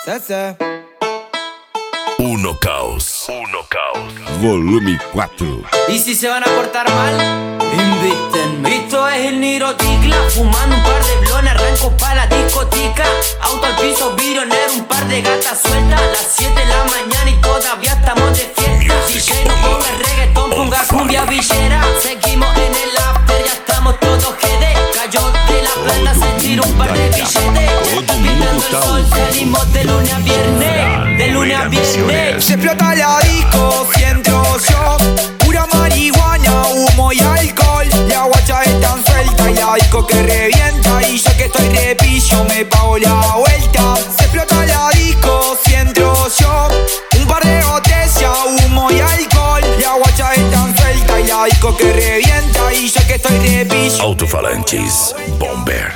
César. Uno Caos. Volume 4. Y si se van a portar mal, invítenme. Esto es el Niroticla, fumando un par de blones, arranco pa' la discoteca. Auto al piso, vidrio negro, un par de gatas sueltas. A las 7 de la mañana y todavía estamos de fiesta. DJ no ponga reggaetón, ponga cumbia villera. Seguimos en el after, ya estamos todos GD. Cayó de la planta, sentir un par de billetes. Pintando el sol, salimos de lunes a viernes. De lunes a viernes. Se explota la disco, si entro yo. Pura marihuana, humo y alcohol. La guacha es tan suelta y la disco que revienta. Y yo que estoy repillo me pago la vuelta. Se explota la disco, si entro yo. Un par de botellas, humo y alcohol. La guacha es tan suelta y la disco que revienta. Y yo que estoy repillo. Alto-falantes Bomber.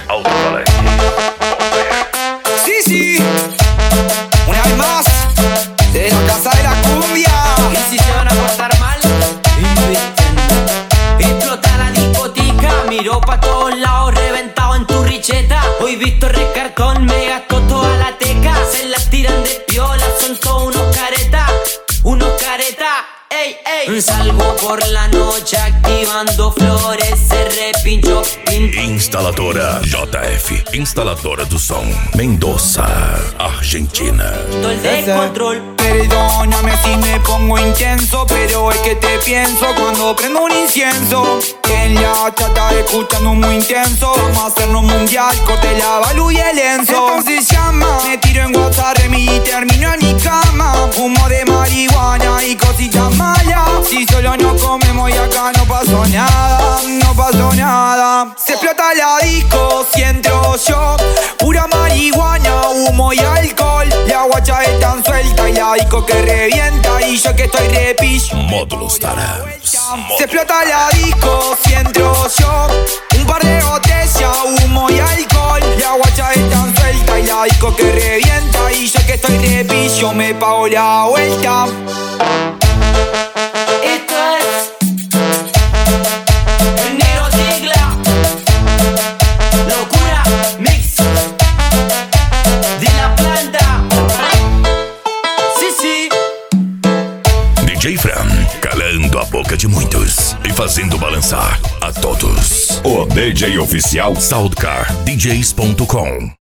Sí, una vez más, de la casa de la cumbia. Y si se van a portar mal, invítenme. Explota la discoteca, miro pa' todos lados, reventado en tu richeta. Hoy visto recartón, me gastó toda la teca. Se las tiran de piola, son todos unos caretas. Ey, ey. Salgo por la noche activando flores, se repinchó. Instaladora JF. Instaladora do som. Mendoza, Argentina. Todo el descontrol. Perdóname si me pongo intenso, pero es que te pienso cuando prendo un incienso. En la chata escuchando muy intenso. Vamos a hacernos mundial, corte la balu y el Enzo. Entonces llama, me tiro en WhatsApp y termino en mi cama. Humo de marihuana y cositas malas. Si solo no comemos y acá no pasó nada, no pasó nada. Se explota la disco, si entro yo. Pura marihuana, humo y alcohol. La guacha es tan suelta y la disco que revienta. Y yo que estoy repillo. Módulos Tarabs. Se explota la disco, si entro yo. Un par de botellas, humo y alcohol. La guacha es tan suelta y la disco que revienta. Y yo que estoy repillo me pago la vuelta. Esto es el Niroticla. Locura mix de la planta. Sí. DJ Fran, calando a boca de muitos e fazendo balançar a todos. O DJ oficial SoundCarDJs.com.